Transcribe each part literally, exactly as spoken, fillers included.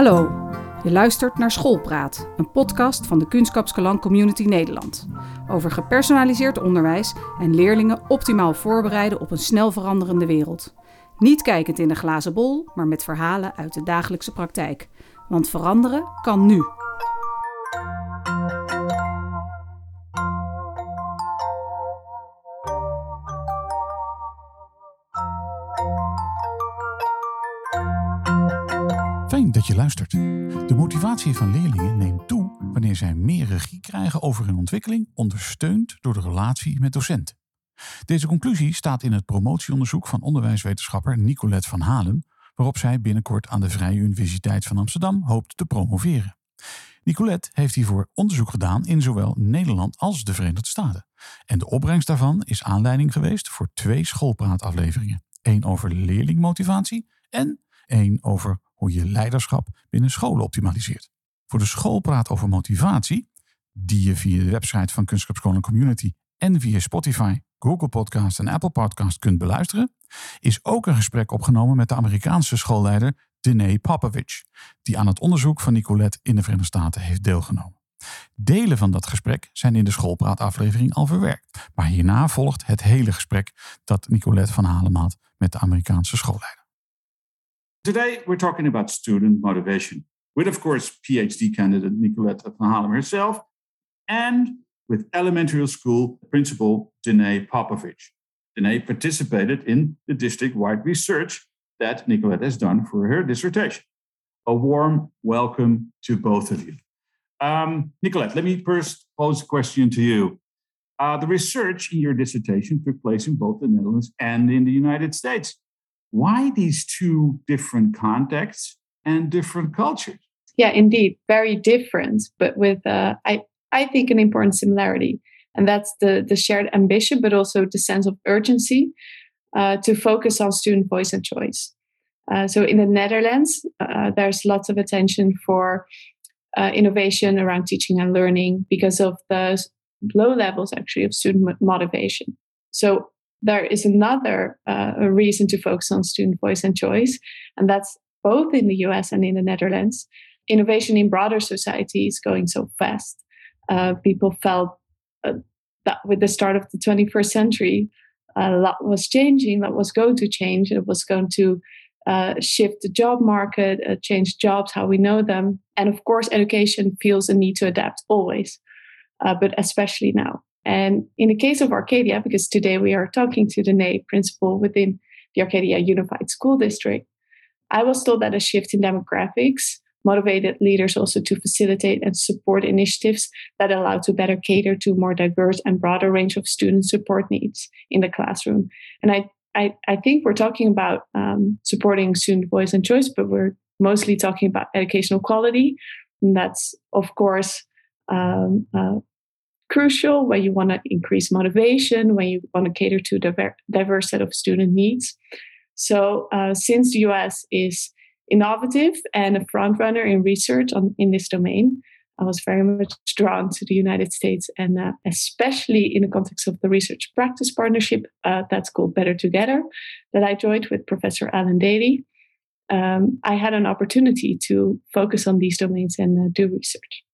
Hallo, je luistert naar Schoolpraat, een podcast van de Kunskapskelang Community Nederland. Over gepersonaliseerd onderwijs en leerlingen optimaal voorbereiden op een snel veranderende wereld. Niet kijkend in een glazen bol, maar met verhalen uit de dagelijkse praktijk. Want veranderen kan nu. Fijn dat je luistert. De motivatie van leerlingen neemt toe wanneer zij meer regie krijgen over hun ontwikkeling, ondersteund door de relatie met docenten. Deze conclusie staat in het promotieonderzoek van onderwijswetenschapper Nicolette van Halen, waarop zij binnenkort aan de Vrije Universiteit van Amsterdam hoopt te promoveren. Nicolette heeft hiervoor onderzoek gedaan in zowel Nederland als de Verenigde Staten. En de opbrengst daarvan is aanleiding geweest voor twee schoolpraatafleveringen. Eén over leerlingmotivatie en één over hoe je leiderschap binnen scholen optimaliseert. Voor de schoolpraat over motivatie, die je via de website van Kunskapskelang Community en via Spotify, Google Podcast en Apple Podcast kunt beluisteren, is ook een gesprek opgenomen met de Amerikaanse schoolleider Denae Popovich, die aan het onderzoek van Nicolette in de Verenigde Staten heeft deelgenomen. Delen van dat gesprek zijn in de schoolpraataflevering al verwerkt, maar hierna volgt het hele gesprek dat Nicolette van Halen had met de Amerikaanse schoolleider. Today, we're talking about student motivation with, of course, PhD candidate Nicolette van Halen herself and with elementary school principal Denae Popovich. Denae participated in the district-wide research that Nicolette has done for her dissertation. A warm welcome to both of you. Um, Nicolette, let me first pose a question to you. Uh, the research in your dissertation took place in both the Netherlands and in the United States. Why these two different contexts and different cultures? Yeah, indeed, very different, but with uh, I I think an important similarity, and that's the the shared ambition, but also the sense of urgency uh, to focus on student voice and choice. Uh, so in the Netherlands, uh, there's lots of attention for uh, innovation around teaching and learning because of the low levels actually of student motivation. So there is another uh, reason to focus on student voice and choice, and that's both in the U S and in the Netherlands. Innovation in broader society is going so fast. Uh, people felt uh, that with the start of the twenty-first century, a lot was changing, that was going to change. It was going to uh, shift the job market, uh, change jobs, how we know them. And of course, education feels a need to adapt always, uh, but especially now. And in the case of Arcadia, because today we are talking to Denae, principal within the Arcadia Unified School District, I was told that a shift in demographics motivated leaders also to facilitate and support initiatives that allow to better cater to more diverse and broader range of student support needs in the classroom. And I, I, I think we're talking about um, supporting student voice and choice, but we're mostly talking about educational quality. And that's, of course, um, uh, crucial when you want to increase motivation, when you want to cater to the diverse set of student needs. So uh, since the U S is innovative and a front runner in research on, in this domain, I was very much drawn to the United States, and uh, especially in the context of the research practice partnership uh, that's called Better Together, that I joined with Professor Alan Daly. Um, I had an opportunity to focus on these domains and uh, do research.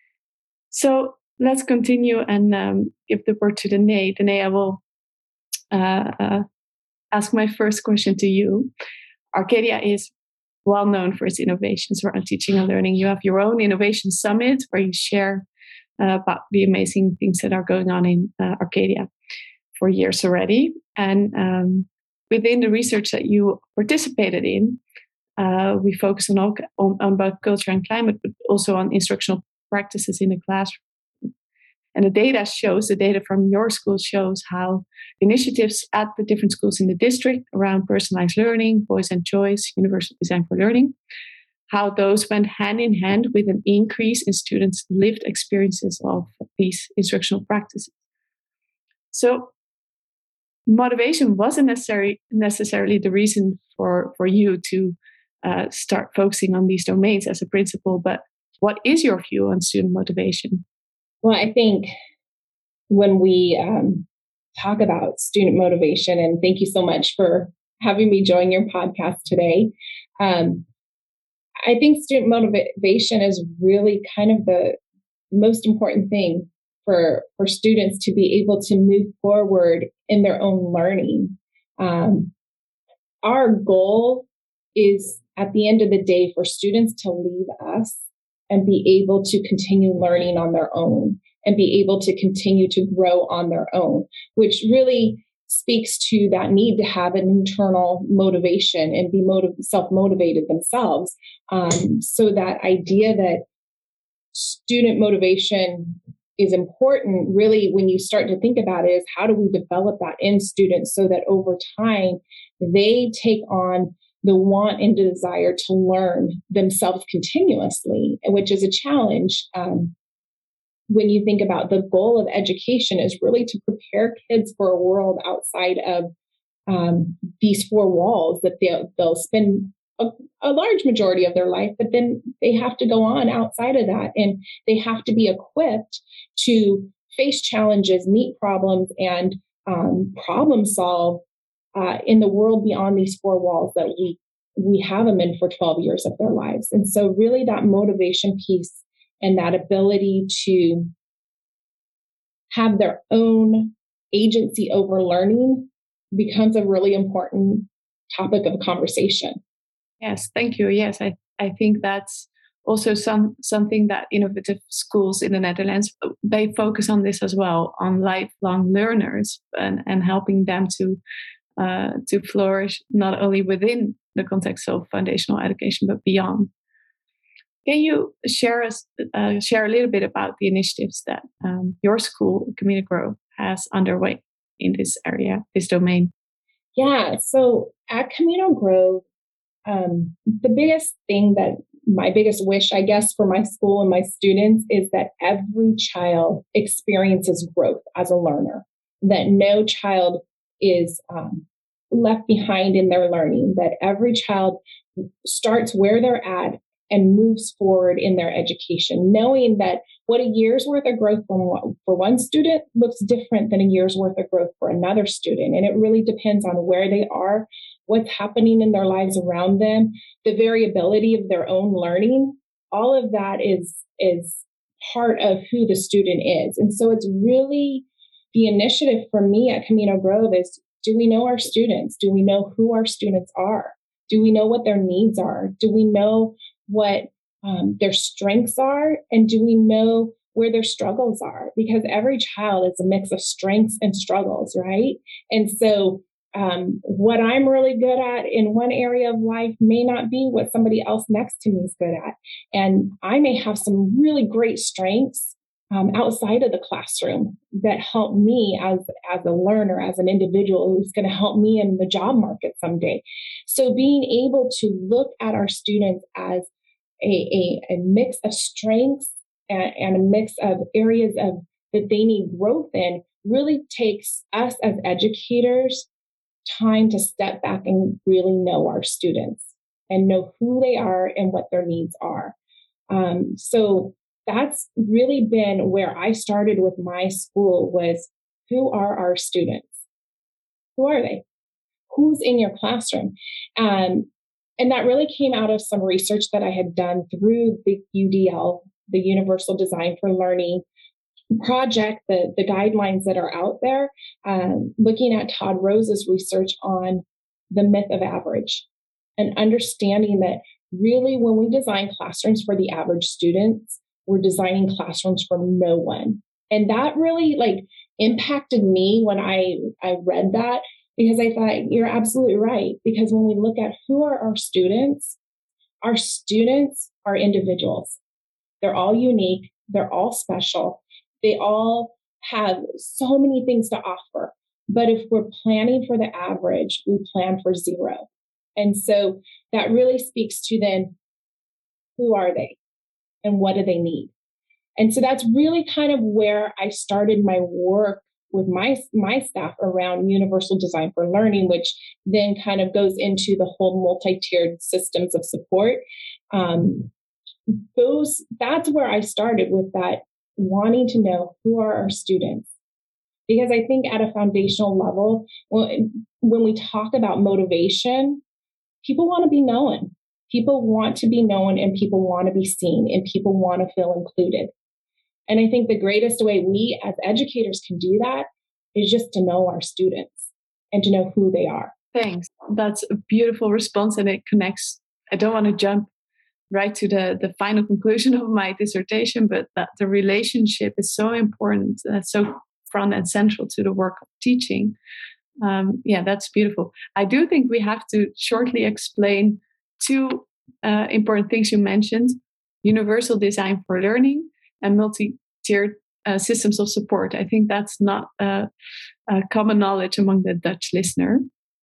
So let's continue and um, give the word to Denae. Denae, I will uh, uh, ask my first question to you. Arcadia is well known for its innovations around teaching and learning. You have your own innovation summit where you share uh, about the amazing things that are going on in uh, Arcadia for years already. And um, within the research that you participated in, uh, we focus on, all, on, on both culture and climate, but also on instructional practices in the classroom. And the data shows, the data from your school shows how initiatives at the different schools in the district around personalized learning, voice and choice, universal design for learning, how those went hand in hand with an increase in students' lived experiences of these instructional practices. So motivation wasn't necessary, necessarily the reason for, for you to uh, start focusing on these domains as a principal, but what is your view on student motivation? Well, I think when we um, talk about student motivation, and thank you so much for having me join your podcast today. Um, I think student motivation is really kind of the most important thing for, for students to be able to move forward in their own learning. Um, our goal is at the end of the day for students to leave us and be able to continue learning on their own and be able to continue to grow on their own, which really speaks to that need to have an internal motivation and be motiv- self-motivated themselves. Um, so that idea that student motivation is important, really, when you start to think about it, is how do we develop that in students so that over time they take on the want and desire to learn themselves continuously, which is a challenge. Um, when you think about the goal of education is really to prepare kids for a world outside of um, these four walls that they'll, they'll spend a, a large majority of their life, but then they have to go on outside of that and they have to be equipped to face challenges, meet problems, and um, problem solve uh, in the world beyond these four walls that we we have them in for twelve years of their lives. And so really that motivation piece and that ability to have their own agency over learning becomes a really important topic of conversation. Yes, thank you. Yes, I, I think that's also some something that innovative schools in the Netherlands, they focus on this as well, on lifelong learners and, and helping them to uh, to flourish not only within the context of foundational education, but beyond. Can you share us uh, share a little bit about the initiatives that um, your school, Camino Grow, has underway in this area, this domain? Yeah, so at Camino Grove, um, the biggest thing that my biggest wish, I guess, for my school and my students is that every child experiences growth as a learner, that no child is um, left behind in their learning, that every child starts where they're at and moves forward in their education, knowing that what a year's worth of growth for one student looks different than a year's worth of growth for another student. And it really depends on where they are, what's happening in their lives around them, the variability of their own learning. All of that is, is part of who the student is. And so it's really the initiative for me at Camino Grove is, do we know our students? Do we know who our students are? Do we know what their needs are? Do we know what um, their strengths are? And do we know where their struggles are? Because every child is a mix of strengths and struggles, right? And so um, what I'm really good at in one area of life may not be what somebody else next to me is good at. And I may have some really great strengths um, outside of the classroom that help me as, as a learner, as an individual who's going to help me in the job market someday. So being able to look at our students as A, a, a mix of strengths and, and a mix of areas of that they need growth in really takes us as educators time to step back and really know our students and know who they are and what their needs are. Um, so that's really been where I started with my school was, who are our students? Who are they? Who's in your classroom? Um, And that really came out of some research that I had done through the U D L, the Universal Design for Learning project, the, the guidelines that are out there, um, looking at Todd Rose's research on the myth of average and understanding that really when we design classrooms for the average students, we're designing classrooms for no one. And that really like impacted me when I, I read that. Because I thought, you're absolutely right. Because when we look at who are our students, our students are individuals. They're all unique. They're all special. They all have so many things to offer. But if we're planning for the average, we plan for zero. And so that really speaks to then, who are they and what do they need? And so that's really kind of where I started my work with my my staff around Universal Design for Learning, which then kind of goes into the whole multi-tiered systems of support. Um, those that's where I started with that, wanting to know who are our students. Because I think at a foundational level, when, when we talk about motivation, people want to be known. People want to be known, and people want to be seen, and people want to feel included. And I think the greatest way we as educators can do that is just to know our students and to know who they are. Thanks. That's a beautiful response, and it connects. I don't want to jump right to the, the final conclusion of my dissertation, but that the relationship is so important, uh, so front and central to the work of teaching. Um, yeah, that's beautiful. I do think we have to shortly explain two uh, important things you mentioned: universal design for learning and multi-tiered uh, systems of support. I think that's not uh, a common knowledge among the Dutch listener.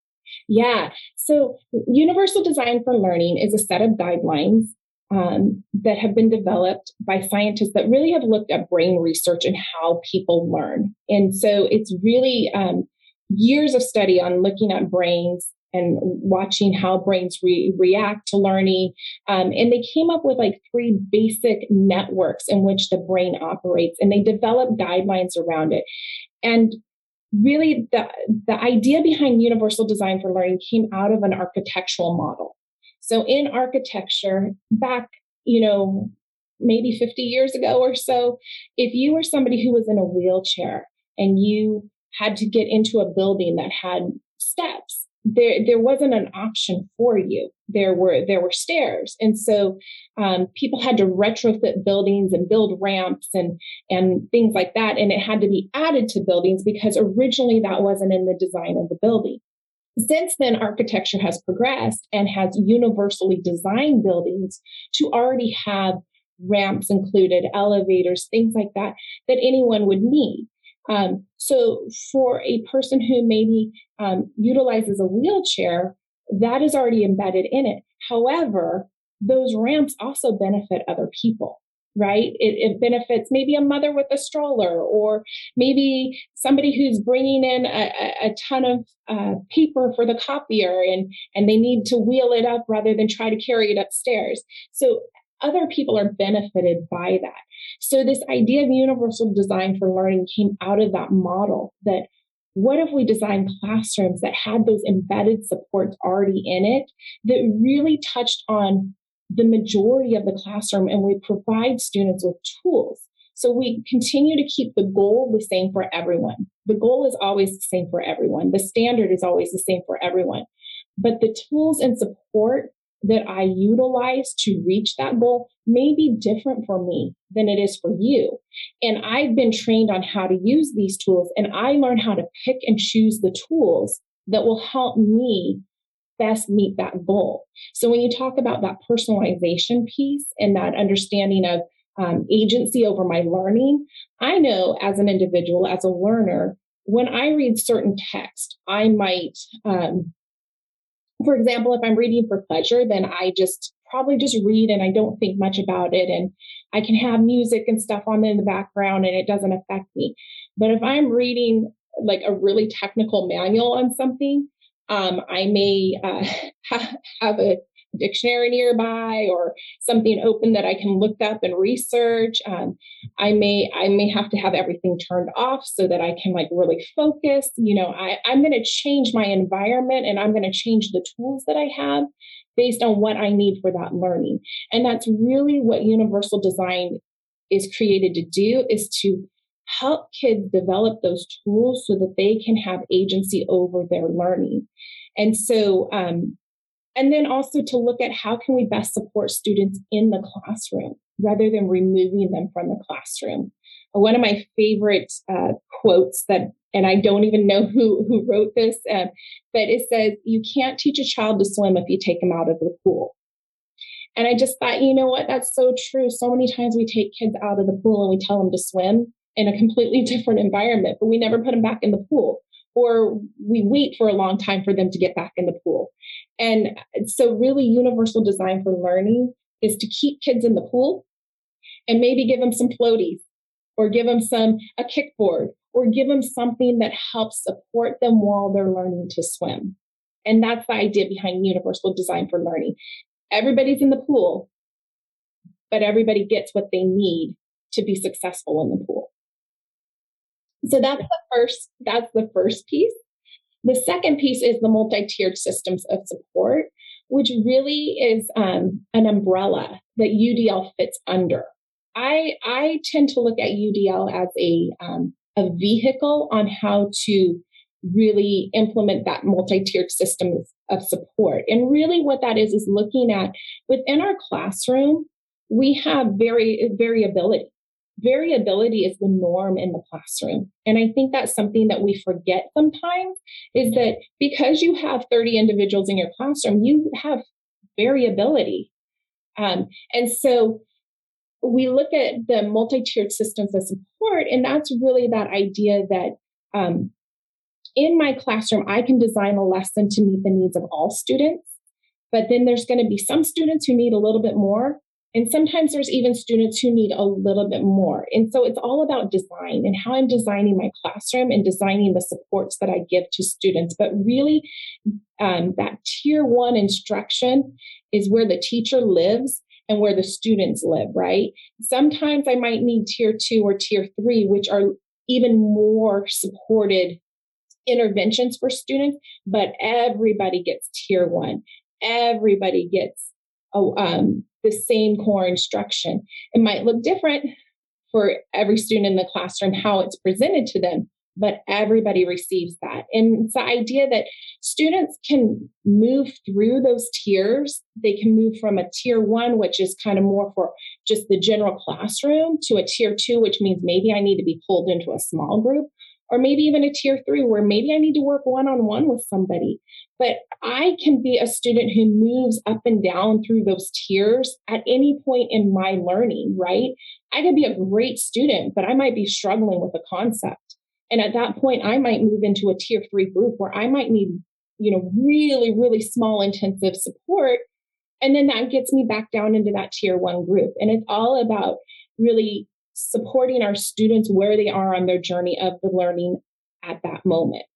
Yeah. So universal design for learning is a set of guidelines um, that have been developed by scientists that really have looked at brain research and how people learn. And so it's really um, years of study on looking at brains and watching how brains re- react to learning. Um, and they came up with like three basic networks in which the brain operates, and they developed guidelines around it. And really, the, the idea behind universal design for learning came out of an architectural model. So in architecture, back, you know, maybe fifty years ago or so, if you were somebody who was in a wheelchair and you had to get into a building that had steps, there, there wasn't an option for you. There were there were stairs. And so um, people had to retrofit buildings and build ramps and, and things like that. And it had to be added to buildings because originally that wasn't in the design of the building. Since then, architecture has progressed and has universally designed buildings to already have ramps included, elevators, things like that, that anyone would need. Um, so for a person who maybe um, utilizes a wheelchair, that is already embedded in it. However, those ramps also benefit other people, right? It, it benefits maybe a mother with a stroller, or maybe somebody who's bringing in a, a ton of uh, paper for the copier and, and they need to wheel it up rather than try to carry it upstairs. So other people are benefited by that. So this idea of universal design for learning came out of that model, that what if we designed classrooms that had those embedded supports already in it that really touched on the majority of the classroom, and we provide students with tools. So we continue to keep the goal the same for everyone. The goal is always the same for everyone. The standard is always the same for everyone. But the tools and support that I utilize to reach that goal may be different for me than it is for you. And I've been trained on how to use these tools, and I learn how to pick and choose the tools that will help me best meet that goal. So when you talk about that personalization piece and that understanding of um, agency over my learning, I know as an individual, as a learner, when I read certain text, I might, um, for example, if I'm reading for pleasure, then I just probably just read and I don't think much about it. And I can have music and stuff on in the background and it doesn't affect me. But if I'm reading like a really technical manual on something, um, I may uh, ha- have a dictionary nearby or something open that I can look up and research. Um, I may I may have to have everything turned off so that I can like really focus. You know, I, I'm going to change my environment and I'm going to change the tools that I have based on what I need for that learning. And that's really what universal design is created to do, is to help kids develop those tools so that they can have agency over their learning. And so, um, and then also to look at how can we best support students in the classroom rather than removing them from the classroom. One of my favorite uh, quotes that, and I don't even know who, who wrote this, uh, but it says, you can't teach a child to swim if you take them out of the pool. And I just thought, you know what, that's so true. So many times we take kids out of the pool and we tell them to swim in a completely different environment, but we never put them back in the pool, or we wait for a long time for them to get back in the pool. And so really universal design for learning is to keep kids in the pool and maybe give them some floaties or give them some a kickboard or give them something that helps support them while they're learning to swim. And that's the idea behind universal design for learning. Everybody's in the pool, but everybody gets what they need to be successful in the pool. So that's the first, that's the first piece. The second piece is the multi-tiered systems of support, which really is um, an umbrella that U D L fits under. I, I tend to look at U D L as a, um, a vehicle on how to really implement that multi-tiered system of support. And really what that is, is looking at within our classroom, we have very variability. Variability is the norm in the classroom. And I think that's something that we forget sometimes, is that because you have thirty individuals in your classroom, you have variability. Um, and so we look at the multi-tiered systems of support, and that's really that idea that um, in my classroom, I can design a lesson to meet the needs of all students, but then there's going to be some students who need a little bit more. And sometimes there's even students who need a little bit more. And so it's all about design and how I'm designing my classroom and designing the supports that I give to students. But really, um, that tier one instruction is where the teacher lives and where the students live, right? Sometimes I might need tier two or tier three, which are even more supported interventions for students, but everybody gets tier one. Everybody gets a, um, the same core instruction. It might look different for every student in the classroom, how it's presented to them, but everybody receives that. And it's the idea that students can move through those tiers. They can move from a tier one, which is kind of more for just the general classroom, to a tier two, which means maybe I need to be pulled into a small group, or maybe even a tier three where maybe I need to work one-on-one with somebody. But I can be a student who moves up and down through those tiers at any point in my learning, right? I could be a great student, but I might be struggling with a concept. And at that point, I might move into a tier three group where I might need, you know, really, really small intensive support. And then that gets me back down into that tier one group. And it's all about really supporting our students where they are on their journey of the learning at that moment.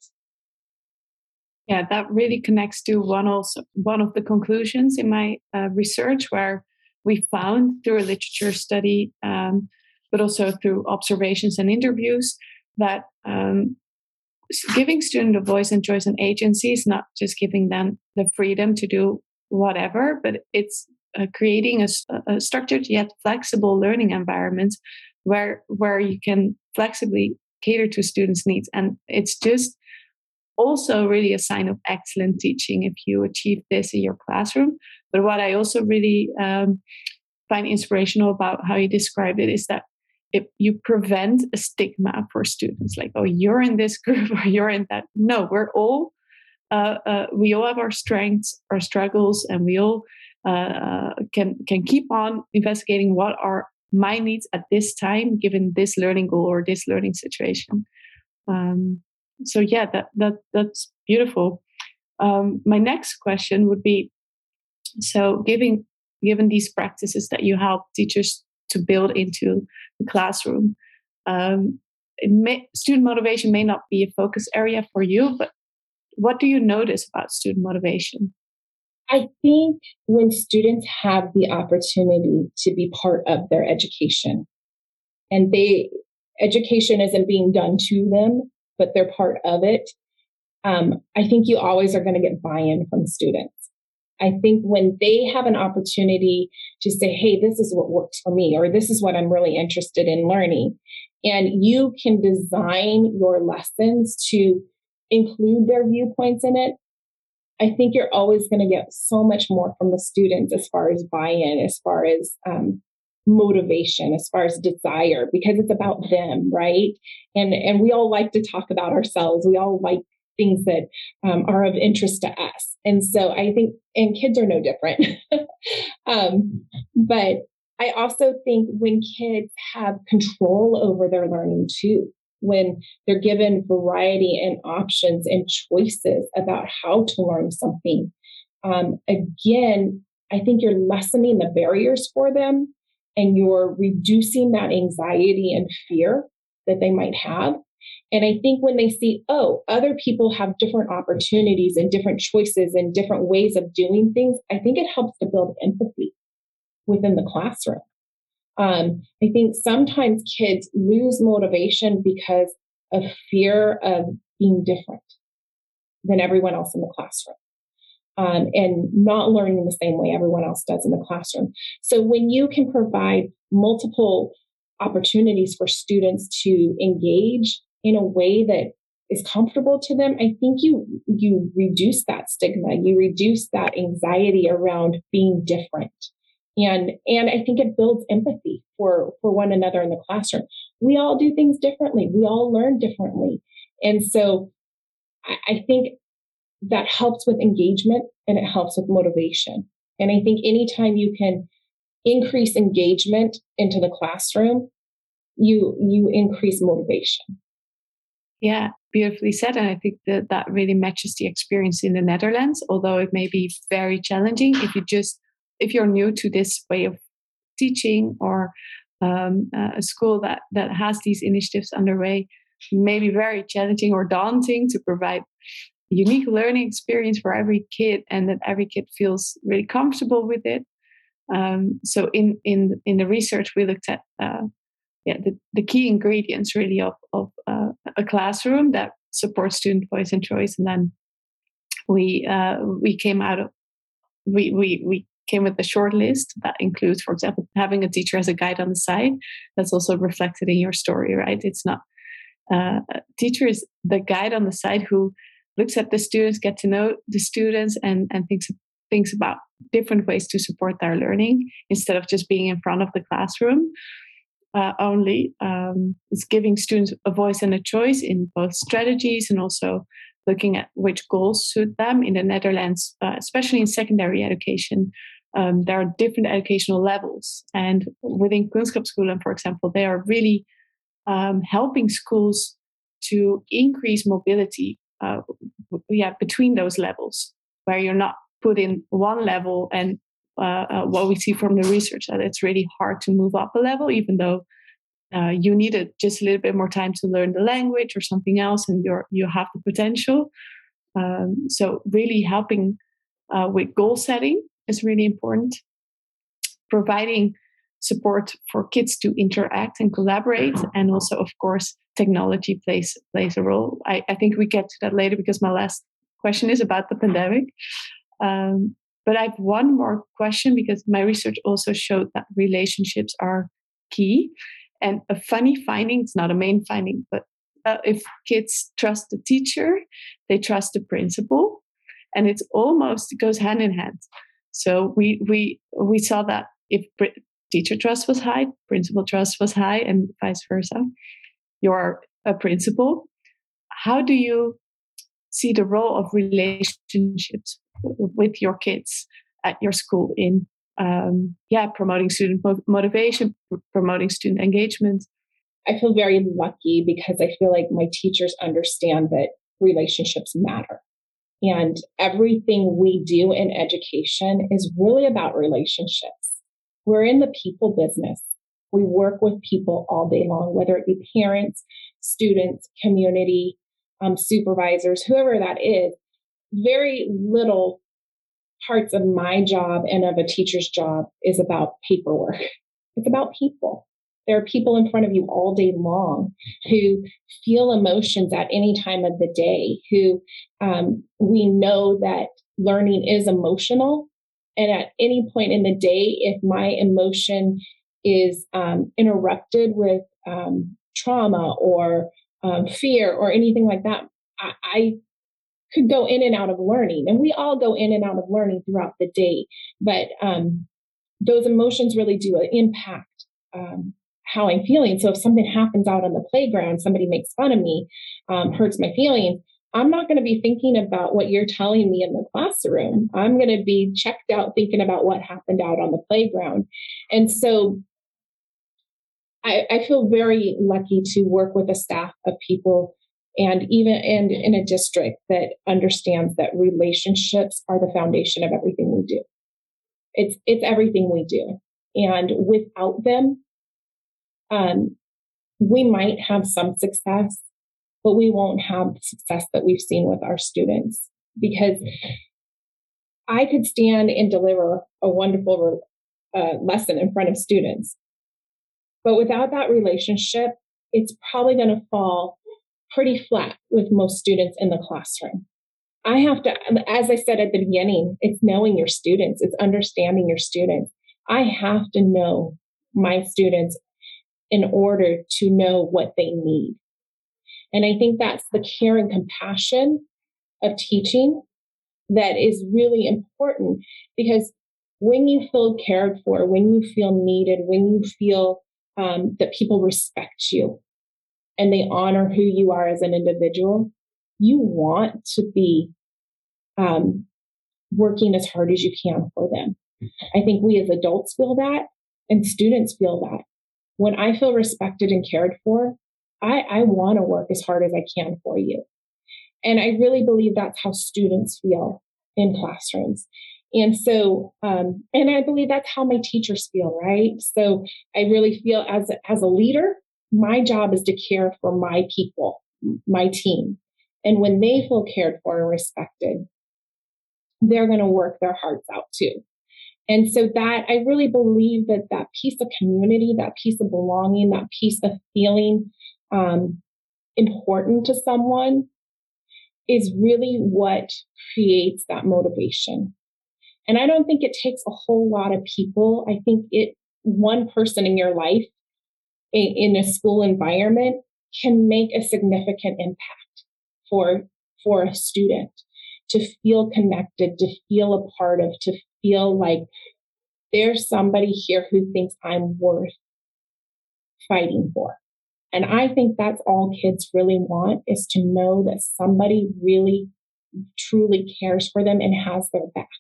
Yeah, that really connects to one also one of the conclusions in my uh, research, where we found through a literature study, um, but also through observations and interviews, that um, giving students a voice and choice and agency is not just giving them the freedom to do whatever, but it's uh, creating a, a structured yet flexible learning environment where where you can flexibly cater to students' needs. And it's just also really a sign of excellent teaching if you achieve this in your classroom. But what I also really um, find inspirational about how you describe it is that if you prevent a stigma for students, like, oh, you're in this group or you're in that. No, we're all, uh, uh, we all have our strengths, our struggles, and we all uh, can can keep on investigating what are my needs at this time, given this learning goal or this learning situation. Um, so yeah, that that that's beautiful. Um, my next question would be: so, given given these practices that you help teachers to build into the classroom, um, it may, student motivation may not be a focus area for you, but what do you notice about student motivation? I think when students have the opportunity to be part of their education, and they education isn't being done to them, but they're part of it, um, I think you always are going to get buy-in from students. I think when they have an opportunity to say, hey, this is what works for me, or this is what I'm really interested in learning, and you can design your lessons to include their viewpoints in it, I think you're always going to get so much more from the students as far as buy-in, as far as um, motivation, as far as desire, because it's about them, right? And and we all like to talk about ourselves. We all like things that um, are of interest to us. And so I think, and kids are no different. um, but I also think when kids have control over their learning too, when they're given variety and options and choices about how to learn something, um, again, I think you're lessening the barriers for them, and you're reducing that anxiety and fear that they might have. And I think when they see, oh, other people have different opportunities and different choices and different ways of doing things, I think it helps to build empathy within the classroom. Um, I think sometimes kids lose motivation because of fear of being different than everyone else in the classroom. um, and not learning the same way everyone else does in the classroom. So when you can provide multiple opportunities for students to engage in a way that is comfortable to them, I think you you reduce that stigma, you reduce that anxiety around being different. And, and I think it builds empathy for, for one another in the classroom. We all do things differently. We all learn differently. And so I, I think that helps with engagement and it helps with motivation. And I think anytime you can increase engagement into the classroom, you you increase motivation. Yeah, beautifully said. And I think that that really matches the experience in the Netherlands, although it may be very challenging if you just, if you're new to this way of teaching or um, uh, a school that, that has these initiatives underway, may be very challenging or daunting to provide unique learning experience for every kid and that every kid feels really comfortable with it. Um, so in, in, in the research, we looked at uh, yeah, the, the key ingredients really of, of uh, a classroom that supports student voice and choice. And then we uh, we came out of, we, we, we came with a short list that includes, for example, having a teacher as a guide on the side. That's also reflected in your story, right? It's not, uh, a teacher is the guide on the side who looks at the students, get to know the students and, and thinks, thinks about different ways to support their learning instead of just being in front of the classroom. Uh, only um, it's giving students a voice and a choice in both strategies and also looking at which goals suit them. In the Netherlands, uh, especially in secondary education, um, there are different educational levels. And within Kunskapsskolen, for example, they are really um, helping schools to increase mobility uh, yeah, between those levels, where you're not put in one level and Uh, uh, what we see from the research that it's really hard to move up a level, even though uh, you needed just a little bit more time to learn the language or something else, and you're you have the potential. Um, so really helping uh, with goal setting is really important. Providing support for kids to interact and collaborate, and also, of course, technology plays plays a role. I, I think we get to that later because my last question is about the pandemic. Um, But I have one more question because my research also showed that relationships are key. And a funny finding, it's not a main finding, but uh, if kids trust the teacher, they trust the principal. And it's almost, it goes hand in hand. So we we we saw that if teacher trust was high, principal trust was high, and vice versa. You're a principal. How do you see the role of relationships with your kids at your school in um, yeah promoting student mo- motivation, pr- promoting student engagement? I feel very lucky because I feel like my teachers understand that relationships matter. And everything we do in education is really about relationships. We're in the people business. We work with people all day long, whether it be parents, students, community, um, supervisors, whoever that is. Very little parts of my job and of a teacher's job is about paperwork. It's about people. There are people in front of you all day long who feel emotions at any time of the day, who um, we know that learning is emotional. And at any point in the day, if my emotion is um, interrupted with um, trauma or um, fear or anything like that, I, I could go in and out of learning. And we all go in and out of learning throughout the day. But um, those emotions really do impact um, how I'm feeling. So if something happens out on the playground, somebody makes fun of me, um, hurts my feelings, I'm not going to be thinking about what you're telling me in the classroom. I'm going to be checked out thinking about what happened out on the playground. And so I, I feel very lucky to work with a staff of people and even and in a district that understands that relationships are the foundation of everything we do. It's it's everything we do. And without them, um, we might have some success, but we won't have the success that we've seen with our students. Because I could stand and deliver a wonderful uh, lesson in front of students, but without that relationship, it's probably going to fall pretty flat with most students in the classroom. I have to, as I said at the beginning, it's knowing your students, it's understanding your students. I have to know my students in order to know what they need. And I think that's the care and compassion of teaching that is really important, because when you feel cared for, when you feel needed, when you feel um, that people respect you and they honor who you are as an individual, you want to be um, working as hard as you can for them. I think we as adults feel that, and students feel that. When I feel respected and cared for, I, I want to work as hard as I can for you. And I really believe that's how students feel in classrooms. And so, um, and I believe that's how my teachers feel, right? So I really feel as a, as a leader, my job is to care for my people, my team. And when they feel cared for and respected, they're going to work their hearts out too. And so that I really believe that that piece of community, that piece of belonging, that piece of feeling um, important to someone is really what creates that motivation. And I don't think it takes a whole lot of people. I think it one person in your life in, in a school environment can make a significant impact for, for a student to feel connected, to feel a part of, to feel like there's somebody here who thinks I'm worth fighting for. And I think that's all kids really want, is to know that somebody really, truly cares for them and has their back.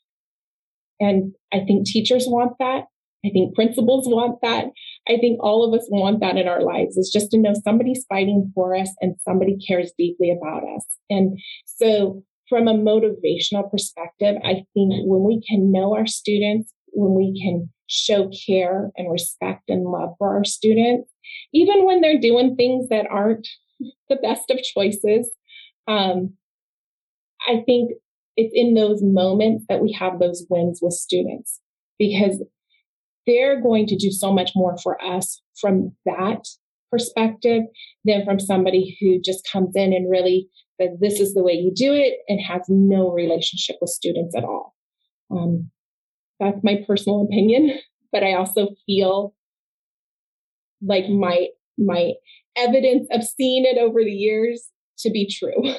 And I think teachers want that. I think principals want that. I think all of us want that in our lives, is just to know somebody's fighting for us and somebody cares deeply about us. And so from a motivational perspective, I think when we can know our students, when we can show care and respect and love for our students, even when they're doing things that aren't the best of choices, um, I think it's in those moments that we have those wins with students, because they're going to do so much more for us from that perspective than from somebody who just comes in and really that this is the way you do it and has no relationship with students at all. Um, that's my personal opinion, but I also feel like my my evidence of seeing it over the years to be true.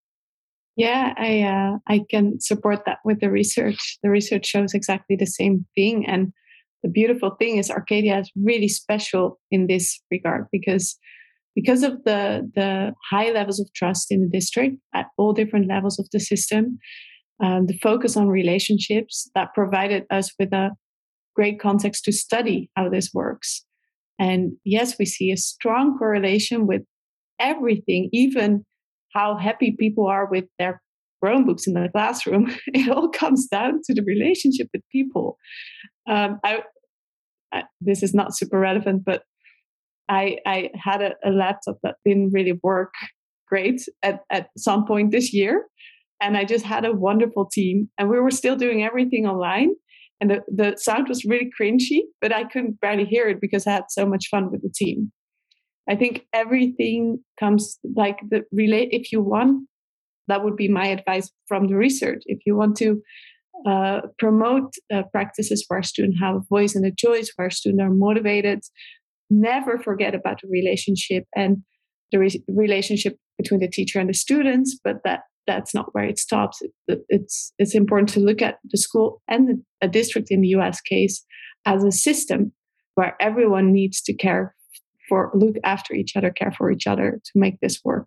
Yeah, I uh, I can support that with the research. The research shows exactly the same thing, and the beautiful thing is Arcadia is really special in this regard because because of the the high levels of trust in the district at all different levels of the system, um, the focus on relationships that provided us with a great context to study how this works. And yes, we see a strong correlation with everything, even how happy people are with their Chromebooks in the classroom. It all comes down to the relationship with people. Um, I, I, this is not super relevant, but I, I had a, a laptop that didn't really work great at, at some point this year. And I just had a wonderful team. And we were still doing everything online. And the, the sound was really cringy, but I couldn't barely hear it because I had so much fun with the team. I think everything comes like the relate. If you want, that would be my advice from the research. If you want to uh, promote uh, practices where students have a voice and a choice, where students are motivated, never forget about the relationship and the re- relationship between the teacher and the students. But that that's not where it stops. It, it's it's important to look at the school and the, a district in the U S case as a system where everyone needs to care for, look after each other, care for each other to make this work.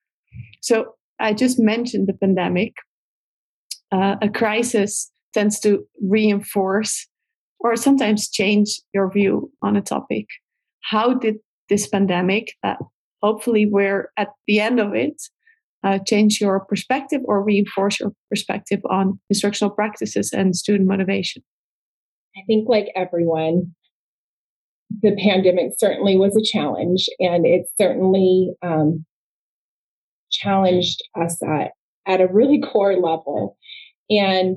So I just mentioned the pandemic. Uh, a crisis tends to reinforce or sometimes change your view on a topic. How did this pandemic, that hopefully we're at the end of it, uh, change your perspective or reinforce your perspective on instructional practices and student motivation? I think, like everyone, the pandemic certainly was a challenge, and it certainly um, challenged us at, at a really core level. And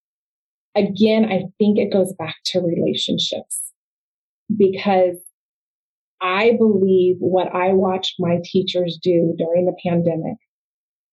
again, I think it goes back to relationships, because I believe what I watched my teachers do during the pandemic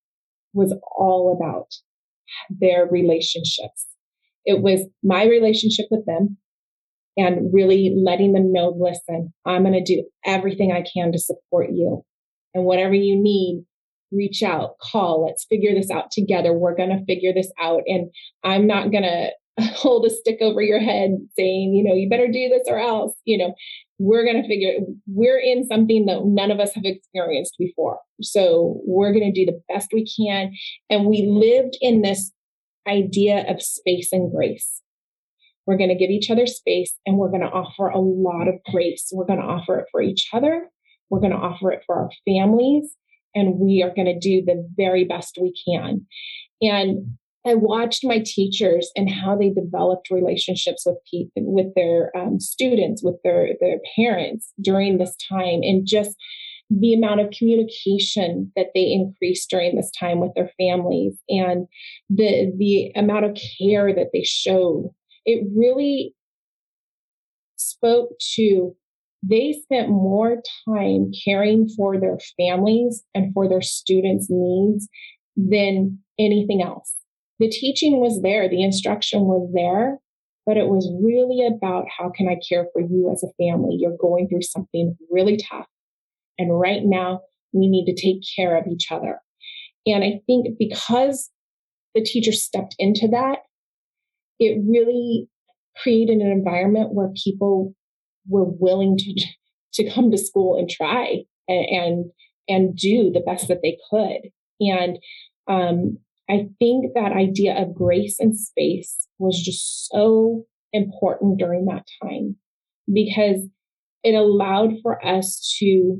was all about their relationships. It was my relationship with them and really letting them know, listen, I'm going to do everything I can to support you. And whatever you need, reach out, call, let's figure this out together. We're going to figure this out. And I'm not going to hold a stick over your head saying, you know, you better do this or else, you know, we're going to figure, we're in something that none of us have experienced before. So we're going to do the best we can. And we lived in this idea of space and grace. We're going to give each other space and we're going to offer a lot of grace. We're going to offer it for each other. We're going to offer it for our families. And we are going to do the very best we can. And I watched my teachers and how they developed relationships with people, with their um, students, with their, their parents during this time, and just the amount of communication that they increased during this time with their families, and the the amount of care that they showed. It really spoke to, they spent more time caring for their families and for their students' needs than anything else. The teaching was there, the instruction was there, but it was really about how can I care for you as a family? You're going through something really tough. And right now we need to take care of each other. And I think because the teacher stepped into that, it really created an environment where people were willing to, to come to school and try and, and, and do the best that they could. And, um, I think that idea of grace and space was just so important during that time because it allowed for us to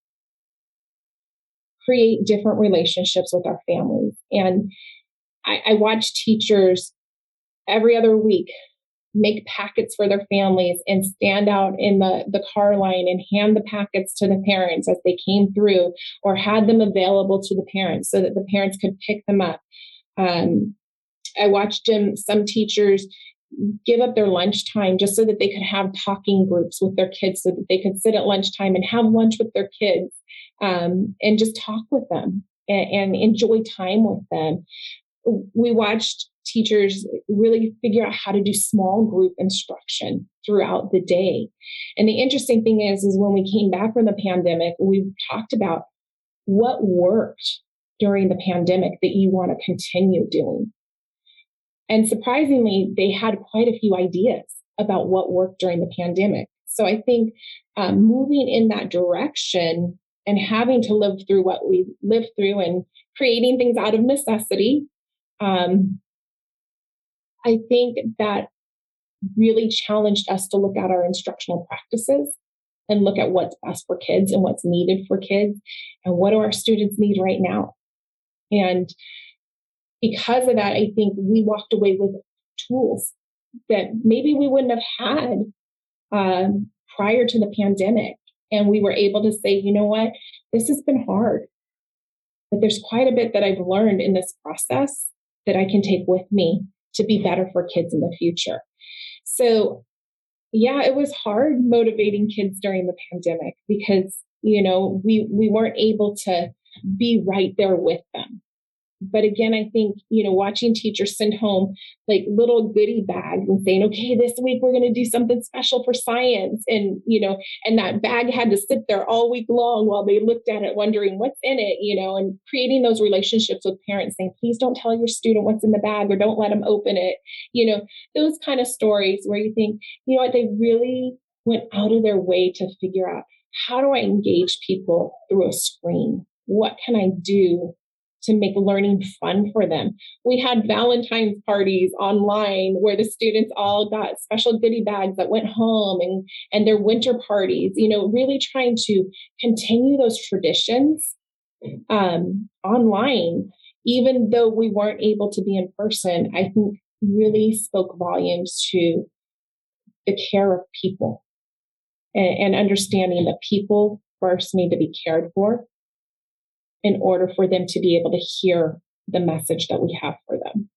create different relationships with our families. And I, I watched teachers every other week make packets for their families and stand out in the, the car line and hand the packets to the parents as they came through, or had them available to the parents so that the parents could pick them up. Um, I watched them, some teachers give up their lunchtime just so that they could have talking groups with their kids, so that they could sit at lunchtime and have lunch with their kids, um, and just talk with them and, and enjoy time with them. We watched teachers really figure out how to do small group instruction throughout the day. And the interesting thing is, is when we came back from the pandemic, we talked about what worked during the pandemic that you want to continue doing. And surprisingly, they had quite a few ideas about what worked during the pandemic. So I think um, moving in that direction and having to live through what we lived through and creating things out of necessity, um, I think that really challenged us to look at our instructional practices and look at what's best for kids and what's needed for kids and what do our students need right now. And because of that, I think we walked away with tools that maybe we wouldn't have had um, prior to the pandemic. And we were able to say, you know what, this has been hard, but there's quite a bit that I've learned in this process that I can take with me to be better for kids in the future. So yeah, it was hard motivating kids during the pandemic because, you know, we, we weren't able to be right there with them. But again, I think, you know, watching teachers send home like little goodie bags and saying, okay, this week we're going to do something special for science. And, you know, and that bag had to sit there all week long while they looked at it, wondering what's in it, you know, and creating those relationships with parents saying, please don't tell your student what's in the bag or don't let them open it. You know, those kind of stories where you think, you know what, they really went out of their way to figure out, how do I engage people through a screen? What can I do to make learning fun for them? We had Valentine's parties online where the students all got special goodie bags that went home, and, and their winter parties, you know, really trying to continue those traditions um, online, even though we weren't able to be in person. I think really spoke volumes to the care of people and, and understanding that people first need to be cared for in order for them to be able to hear the message that we have for them.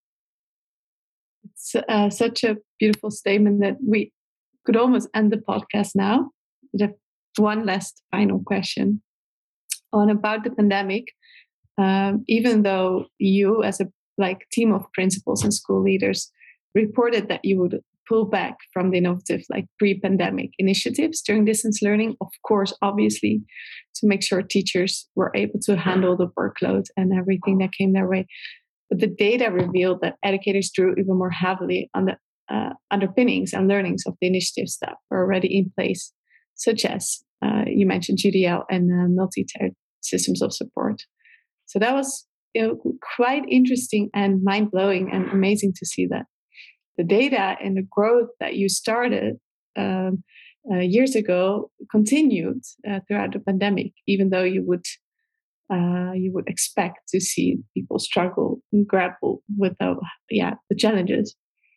It's uh, such a beautiful statement that we could almost end the podcast now. But I have one last final question on about the pandemic. Um, even though you, as a like team of principals and school leaders, reported that you would pull back from the innovative, like pre-pandemic initiatives during distance learning, of course, obviously, to make sure teachers were able to handle the workload and everything that came their way. But the data revealed that educators drew even more heavily on the uh, underpinnings and learnings of the initiatives that were already in place, such as uh, you mentioned G D L and uh, multi-tiered systems of support. So that was, you know, quite interesting and mind-blowing and amazing to see that the data and the growth that you started um, uh, years ago continued uh, throughout the pandemic, even though you would uh, you would expect to see people struggle and grapple with the, yeah, the challenges.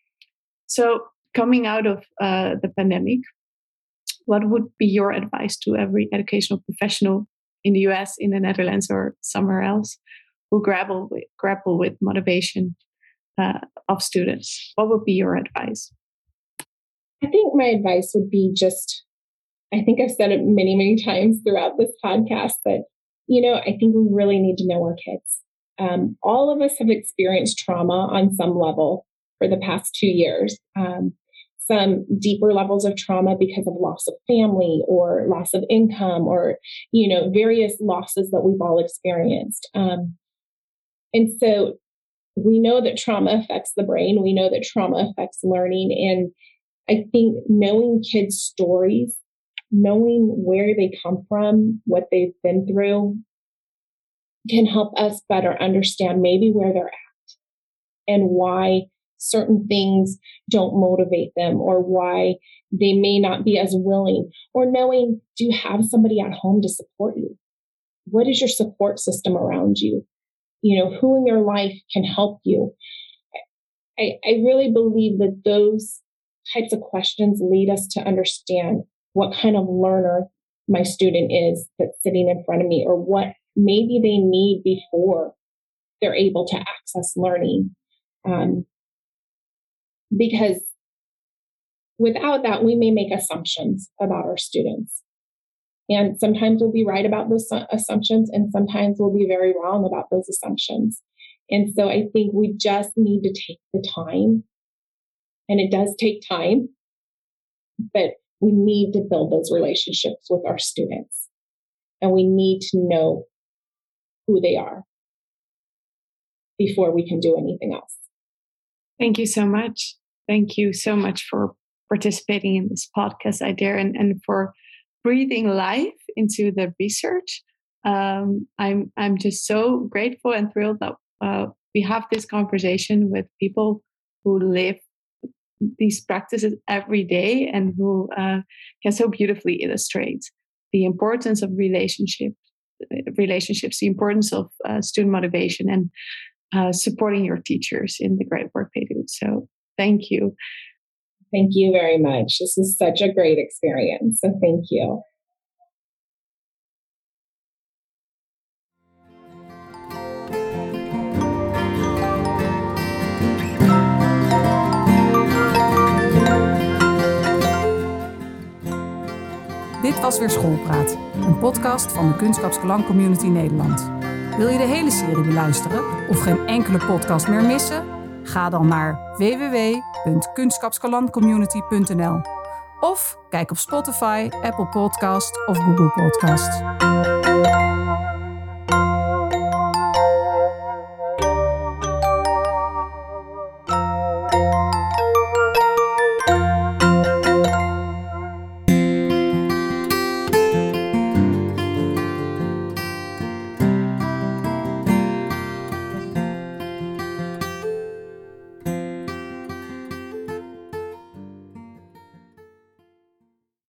So coming out of uh, the pandemic, what would be your advice to every educational professional in the U S, in the Netherlands, or somewhere else who grapple with, grapple with motivation uh, of students? What would be your advice? I think my advice would be just, I think I've said it many, many times throughout this podcast, that, you know, I think we really need to know our kids. Um, all of us have experienced trauma on some level for the past two years. Um, some deeper levels of trauma because of loss of family or loss of income or, you know, various losses that we've all experienced. Um, and so we know that trauma affects the brain. We know that trauma affects learning. And I think knowing kids' stories, knowing where they come from, what they've been through, can help us better understand maybe where they're at and why certain things don't motivate them, or why they may not be as willing, or knowing, do you have somebody at home to support you? What is your support system around you? You know, who in your life can help you? I, I really believe that those types of questions lead us to understand what kind of learner my student is that's sitting in front of me, or what maybe they need before they're able to access learning. Um, Because without that, we may make assumptions about our students. And sometimes we'll be right about those assumptions, and sometimes we'll be very wrong about those assumptions. And so I think we just need to take the time, and it does take time, but we need to build those relationships with our students, and we need to know who they are before we can do anything else. Thank you so much. Thank you so much for participating in this podcast idea and, and for breathing life into the research. Um, I'm I'm just so grateful and thrilled that uh, we have this conversation with people who live these practices every day and who uh, can so beautifully illustrate the importance of relationship, relationships, the importance of uh, student motivation, and uh, supporting your teachers in the great work they do. So thank you. Thank you very much. This is such a great experience. So thank you. Dit was weer Schoolpraat, een podcast van de Kunskapskelang Community Nederland. Wil je de hele serie beluisteren of geen enkele podcast meer missen? Ga dan naar w w w punt kunskapskelandcommunity punt n l of kijk op Spotify, Apple Podcast of Google Podcast.